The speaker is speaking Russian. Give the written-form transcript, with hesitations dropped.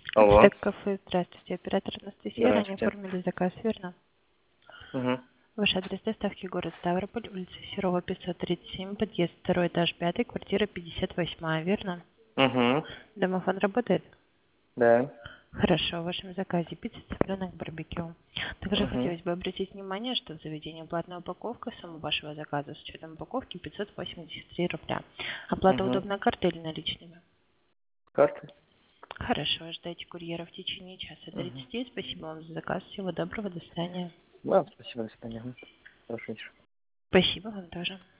Алло. Стек кафе, здравствуйте. Оператор Анастасия, ранее Здравствуйте. оформили заказ, верно? Угу. Ваш адрес доставки город Ставрополь, улица Серова, 537, подъезд, второй этаж, 5, квартира 58, верно? Угу. Домофон работает? Да. Хорошо, в вашем заказе пицца, цыпленок, барбекю. Также Угу. хотелось бы обратить внимание, что в заведении платная упаковка, сумма вашего заказа с учетом упаковки 583 рубля. Оплата Угу. удобная картой или наличными? Карты? Хорошо, ожидайте курьера в течение часа Угу. 30. Спасибо вам за заказ. Всего доброго, до свидания. Да, спасибо, до свидания. Хорошо вечер. Спасибо вам тоже.